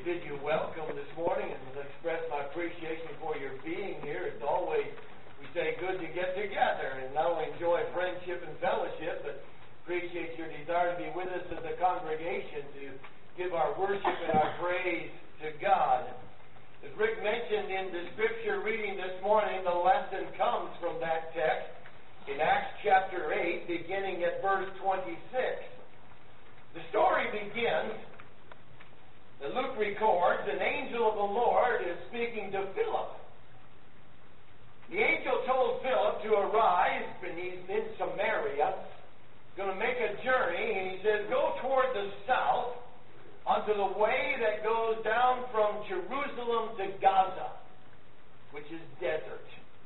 bid you welcome this morning and express my appreciation for your being here. It's always, we say, good to get together and not only enjoy friendship and fellowship, but appreciate your desire to be with us as a congregation to give our worship and our praise to God. As Rick mentioned in the scripture reading this morning, the lesson comes from that text in Acts chapter 8, beginning at verse 26. The story begins that Luke records, an angel of the Lord is speaking to Philip. The angel told Philip to arise, and he's in Samaria, going to make a journey, and he says, go toward the south, onto the way that goes down from Jerusalem to Gaza, which is desert.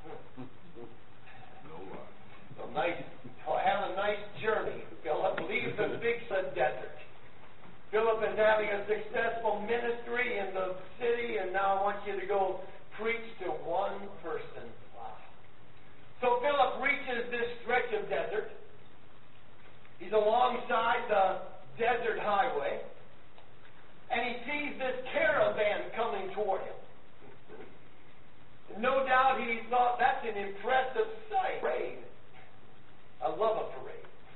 So nice, have a nice journey, Philip. Leave the big desert. Philip is having a successful ministry in the city, and now I want you to go preach to one person. Wow. So Philip reaches this stretch of desert. He's alongside the desert highway, and he sees this caravan coming toward him. No doubt he thought, that's an impressive sight. Parade. I love a parade.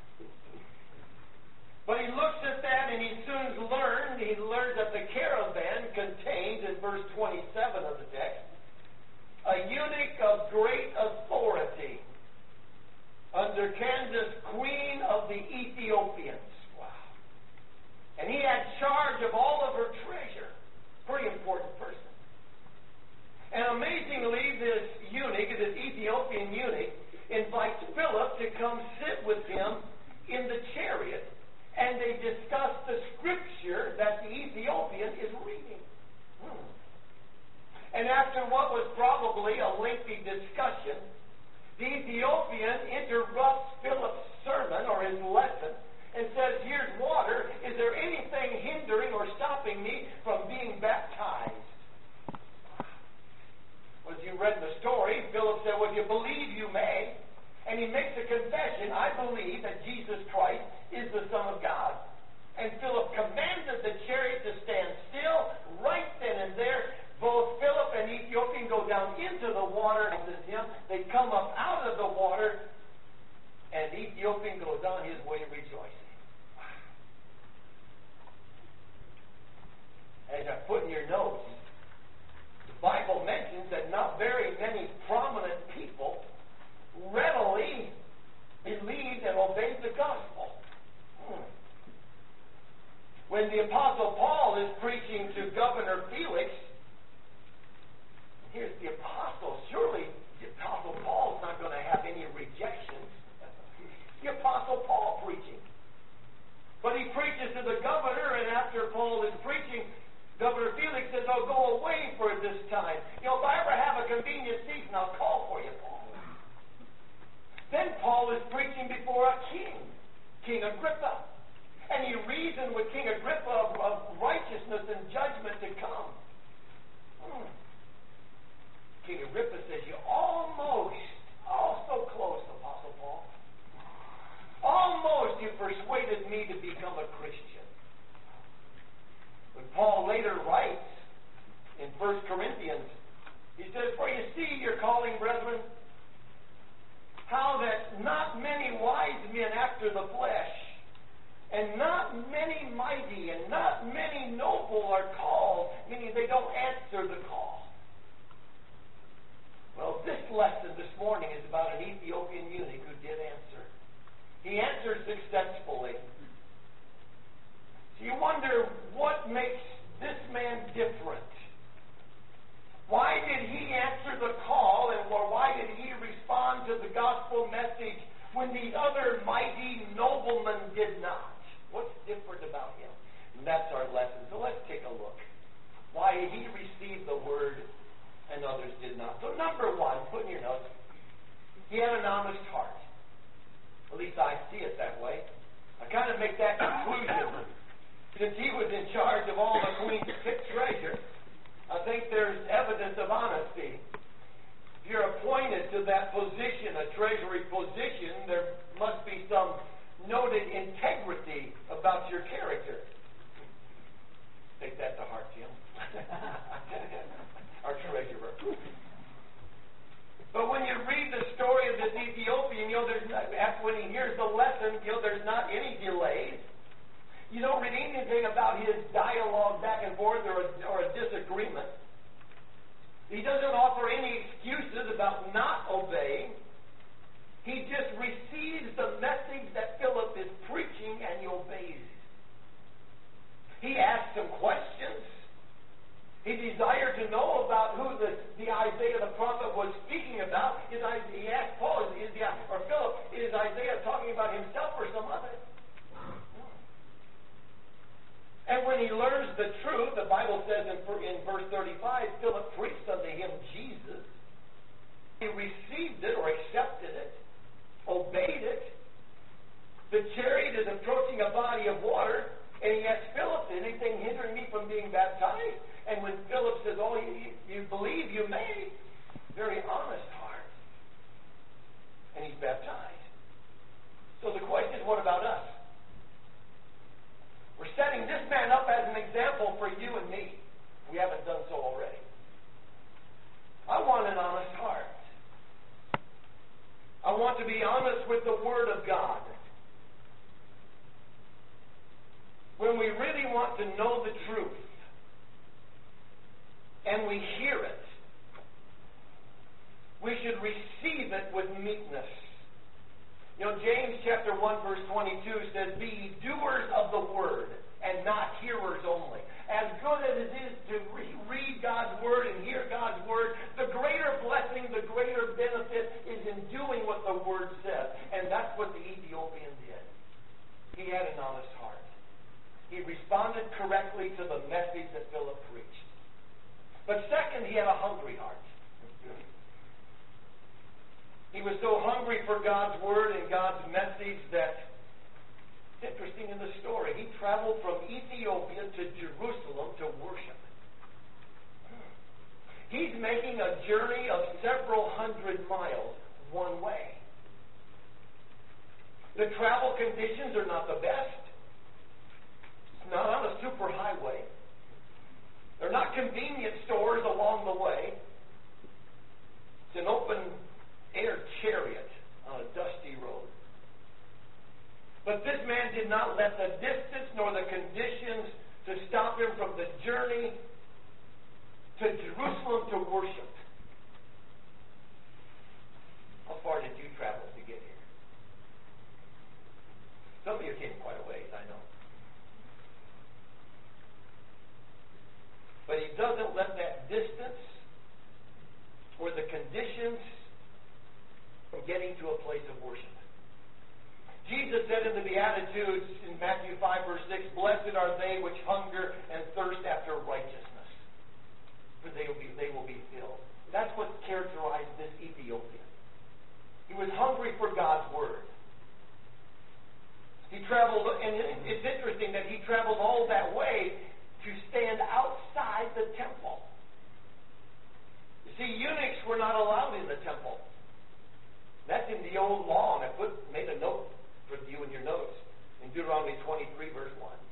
But he looks at that and he learns that the caravan contains, in verse 27 of the text, a eunuch of great authority under Candace, queen of the Ethiopians. Wow. And he had charge of all of her treasure. Pretty important person. And amazingly, this eunuch, this Ethiopian eunuch, invites Philip to come sit with him in the chariot, and they discuss the scripture that the Ethiopian is reading. And after what was probably a lengthy discussion, the Ethiopian interrupts Philip's sermon or his lesson and says, here's water. Is there anything hindering or stopping me from being baptized? Well, as you read the story, Philip said, well, if you believe, you may. And he makes a confession, I believe that Jesus Christ is the Son of God. And Philip commanded the chariot to stand still. Right then and there, both Philip and Ethiopian go down into the water. They come up out of the water, and Ethiopian goes on his way rejoicing. As I put in your notes, the Bible mentions that not very many prominent people readily believed and obeyed the gospel. When the Apostle Paul is preaching to Governor Felix, here's the Apostle. Surely the Apostle Paul's not going to have any rejections. The Apostle Paul preaching. But he preaches to the governor, and after Paul is preaching, Governor Felix says, oh, go away for this time. If I ever have a convenient season, I'll call for you, Paul. Then Paul is preaching before a king, King Agrippa. And he reasoned with King Agrippa of righteousness and judgment to come. King Agrippa says, you almost, so close, Apostle Paul. Almost you persuaded me to become a Christian. But Paul later writes in 1 Corinthians, he says, for you see your calling, brethren, how that not many wise men after the flesh, and not many mighty, and not many noble are called, meaning they don't answer the call. Well, this lesson this morning is about an Ethiopian eunuch who did answer. He answered successfully. So you wonder what makes this man different. Why did he answer the call, and why did he respond to the gospel message when these other mighty noblemen did not? What's different about him? And that's our lesson. So let's take a look. Why he received the word and others did not. So number one, put in your notes, he had an honest heart. At least I see it that way. I kind of make that conclusion. Since he was in charge of all the queen's treasure, I think there's evidence of honesty. If you're appointed to that position, a treasury position, there must be some noted integrity about your character. Take that to heart, Jim. Our treasurer. But when you read the story of this Ethiopian, when he hears the lesson, there's not any delays. You don't read anything about his dialogue back and forth or a disagreement. He doesn't offer any excuses about not obeying. He just receives the message that Philip is preaching and he obeys it. He asks some questions. He desired to know about who the Isaiah the prophet was speaking about. He asked Paul, Philip, is Isaiah talking about himself or some other? And when he learns the truth, the Bible says in verse 35, Philip preached unto him Jesus. He received it or accepted it, obeyed it. The chariot is approaching a body of water, and he asked Philip, is anything hindering me from being baptized? And when Philip says, oh, you believe, you may, very honest heart. And he's baptized. So the question is, what about us? We're setting this man up as an example for you and me. We haven't done so already. I want an honest heart. I want to be honest with the Word of God. When we really want to know the truth, and we hear it, we should receive it with meekness. James chapter 1 verse 22 says, be ye doers of the word, and not hearers only. As good as it is to read God's word and hear God's word, the greater blessing, the greater benefit is in doing what the word says. And that's what the Ethiopian did. He had an honest heart. He responded correctly to the message that Philip preached. But second, he had a hungry heart. He was so hungry for God's word and God's message that, it's interesting in the story, he traveled from Ethiopia to Jerusalem to worship. He's making a journey of several hundred miles one way. The travel conditions are not the best. It's not on a super highway. They're not convenience stores along the way. It's an open air chariot on a dusty road. But this man did not let the distance nor the conditions to stop him from the journey to Jerusalem to worship. How far did you travel to get here? Some of you came quite a ways, I know. But he doesn't let that distance or the conditions from getting to a place of worship. Jesus said in the Beatitudes in Matthew 5 verse 6, blessed are they which hunger and thirst after righteousness, for they will be filled. That's what characterized this Ethiopian. He was hungry for God's word. He traveled, and it's interesting that he traveled all that way to stand outside the temple. You see, eunuchs were not allowed in the temple. That's in the old law, and I made a note for you in your notes in Deuteronomy 23, verse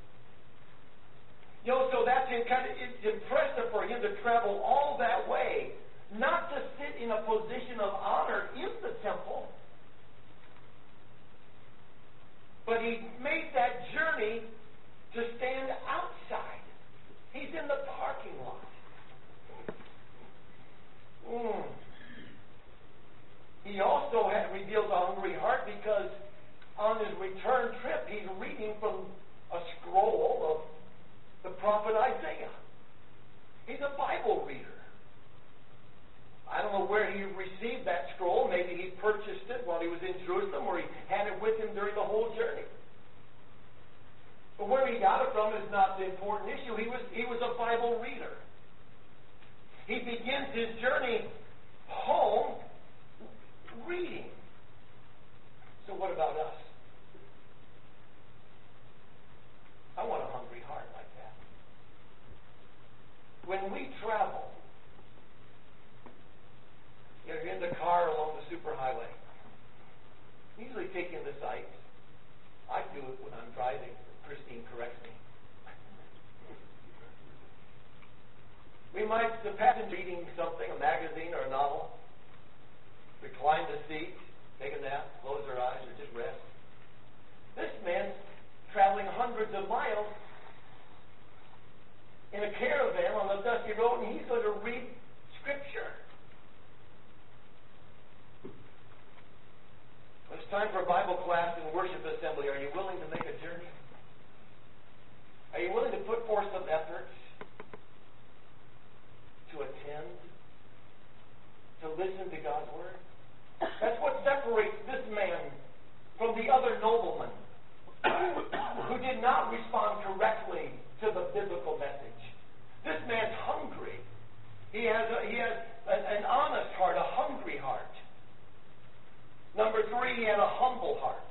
1. So that's it's impressive for him to travel all that way, not to sit in a position of honor in the temple, but he made that journey to stand outside. He's in the parking lot. He also had revealed a hungry heart because on his return trip, he's reading from a scroll of the prophet Isaiah. He's a Bible reader. I don't know where he received that scroll. Maybe he purchased it while he was in Jerusalem, or he had it with him during the whole journey. But where he got it from is not the important issue. He was a Bible reader. He begins his journey home reading. So what about us? I want a hungry heart like that. When we travel, you're in the car along the superhighway, usually take in the sights. I do it when I'm driving. Christine corrects me. might, the passenger reading something, a magazine or a novel, recline the seat, take a nap, close their eyes, or just rest. This man's traveling hundreds of miles in a caravan on the dusty road, and he's going to read Scripture. When it's time for a Bible class and worship assembly, are you willing to make a journey? Are you willing to put forth some effort to attend, to listen to God's Word? That's what separates this man from the other nobleman who did not respond correctly to the biblical message. This man's hungry. He has an honest heart, a hungry heart. Number 3, he had a humble heart.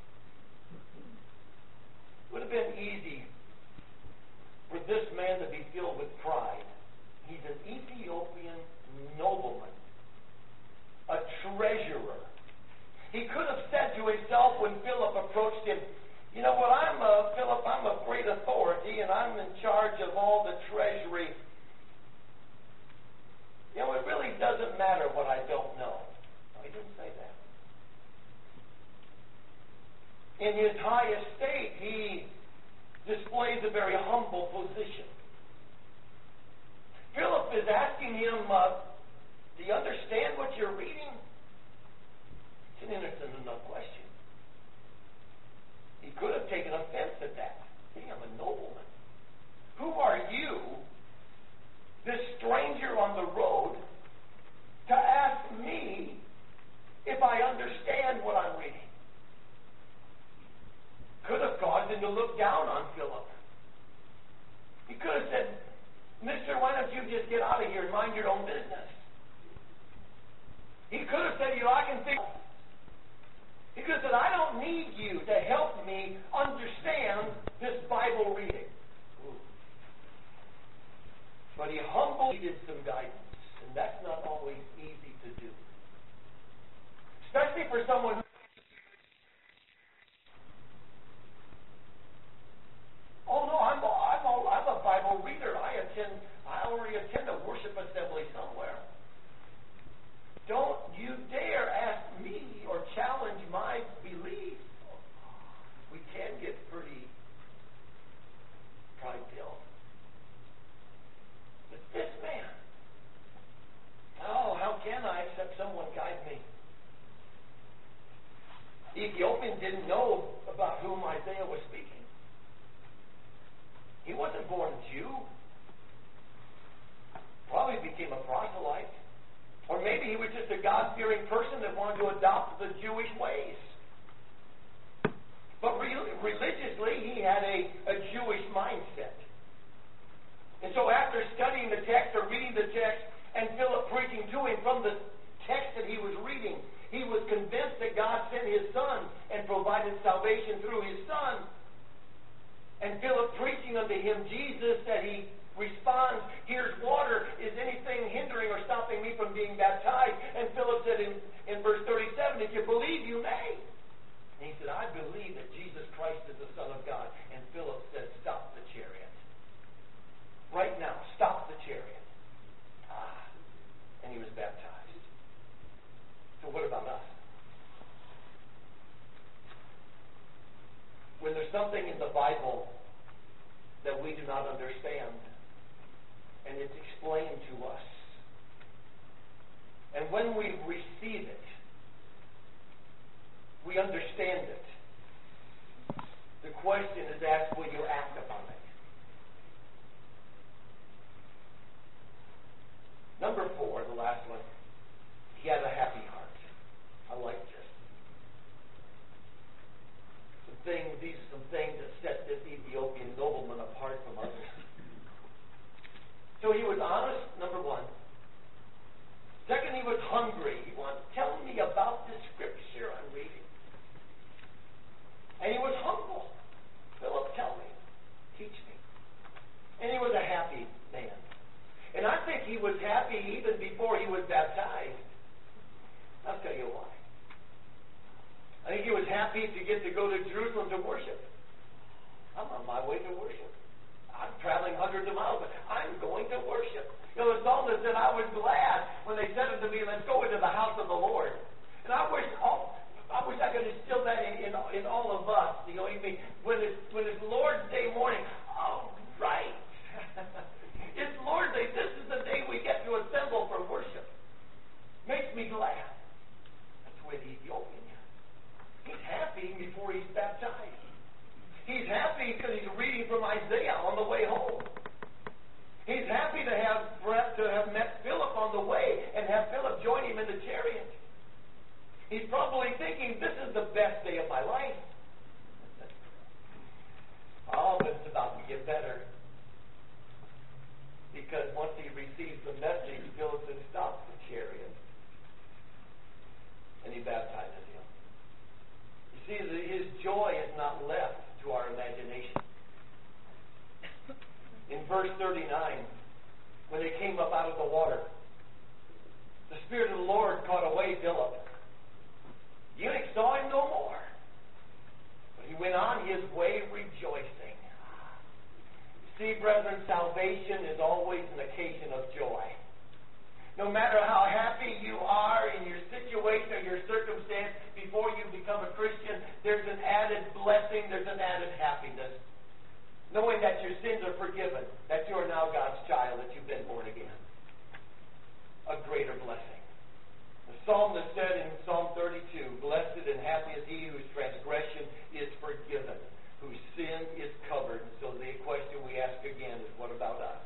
It would have been easy for this man to be filled with pride. He's an Ethiopian nobleman, a treasurer. He could have said to himself when Philip approached him, you know what, Philip, I'm a great authority, and I'm in charge of all the treasury. You know, it really doesn't matter what I don't know. No, he didn't say that. In his high estate, he displays a very humble position. Philip is asking him, do you understand what you're reading? It's an innocent enough question. He could have taken offense at that. Hey, I'm a nobleman. Who are you, this stranger on the road, to ask me if I understand what I'm reading? Could have caused him to look down on Philip. He could have said, Mister, why don't you just get out of here and mind your own business? He could have said, I can think. He could have said, I don't need you to help me understand this Bible reading. Ooh. But he humbly needed some guidance, and that's not always easy to do. Especially for someone who I'm a Bible reader. I already attend a worship assembly somewhere. Don't you dare ask me or challenge my belief. We can get pretty pride-filled. But this man, how can I except someone guide me? The Ethiopian didn't know about whom Isaiah was speaking. He wasn't born a Jew. Probably became a proselyte. Or maybe he was just a God-fearing person that wanted to adopt the Jewish ways. But religiously, he had a Jewish mindset. And so after studying the text or reading the text and Philip preaching to him from the text that he was reading, he was convinced that God sent his Son and provided salvation through his Son. And Philip preaching unto him Jesus, that he responds, here's water. Is anything hindering or stopping me from being baptized? And Philip said in verse 37, if you believe, you may. And he said, I believe that Jesus Christ is the Son of God. And Philip said, stop the chariot. Right now, stop the chariot. And he was baptized. So what about us? When there's something in the Bible that we do not understand, and it's explained to us, and when we receive it, we understand it, the question is asked, will you act upon it? Number 4, the last one, he had a happy heart. I like this. These are some things that set this Ethiopian nobleman apart from others. So he was honest, number 1. Second, he was hungry. He wanted to tell me about the Scripture I'm reading. And he was humble. Philip, tell me. Teach me. And he was a happy man. And I think he was happy even before he was baptized. I'll tell you why. I think he was happy to get to go to Jerusalem to worship. I'm on my way to worship. I'm traveling traveling hundreds of miles, but I'm going to worship. You know, the psalmist said, I was glad when they said unto me, let's go into the house of the Lord. And I wish I could instill that in all of us. You know, when it's Lord's Day morning, oh, right. It's Lord's Day. This is the day we get to assemble for worship. Makes me glad. That's the way the Ethiopian is. He's happy before he's baptized. He's happy because he's reading from Isaiah on the way home. He's happy to have met Philip on the way and have Philip join him in the chariot. He's probably thinking, this is the best day of my life. Oh, but it's about to get better. Because once he receives the message, Philip stops the chariot. And he baptizes him. You see, his joy is not left to our imagination. In verse 39, when they came up out of the water, the Spirit of the Lord caught away Philip. The eunuch saw him no more. But he went on his way rejoicing. See, brethren, salvation is always an occasion of joy. No matter how happy you are in your situation or your circumstance before you become a Christian, there's an added blessing, there's an added happiness. Knowing that your sins are forgiven, that you are now God's child, that you've been born again. A greater blessing. The psalmist said in Psalm 32, blessed and happy is he whose transgression is forgiven, whose sin is covered. So the question we ask again is, what about us?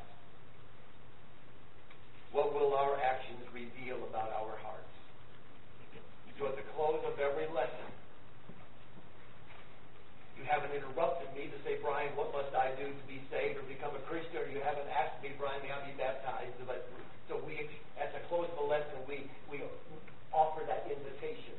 What will our actions reveal about our hearts? So at the close of every lesson, you haven't interrupted me to say, Brian, what must I do to be saved or become a Christian? Or you haven't asked me, Brian, may I be baptized? So we, at the close of the lesson, we offer that invitation.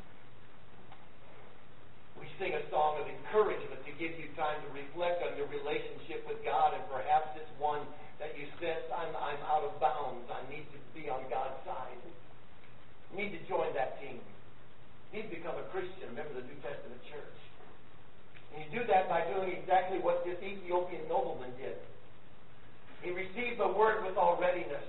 We sing a song of encouragement to give you time to reflect on your relationship with God, and perhaps it's one that you sense, I'm out of bounds. I need to be on God's side. I need to join that team. I need to become a Christian, member of the New Testament church. And you do that by doing exactly what this Ethiopian nobleman did. He received the word with all readiness.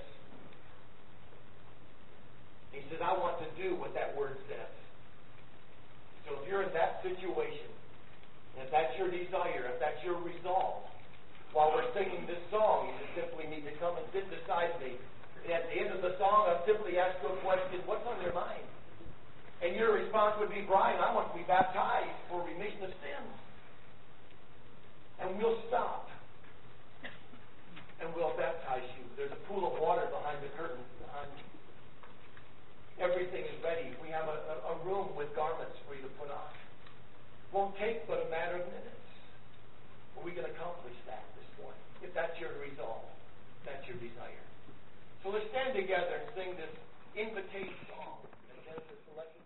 He says, I want to do what that word says. So if you're in that situation, and if that's your desire, if that's your resolve, while we're singing this song, you just simply need to come and sit beside me. And at the end of the song, I'll simply ask you a question, what's on your mind? And your response would be, Brian, I want to be baptized for remission of sins. And we'll stop. And we'll baptize you. There's a pool of water behind the curtain behind you. Everything is ready. We have a room with garments for you to put on. Won't take but a matter of minutes. We can accomplish that this morning. If that's your resolve, that's your desire. So let's stand together and sing this invitation song. And Genesis 11.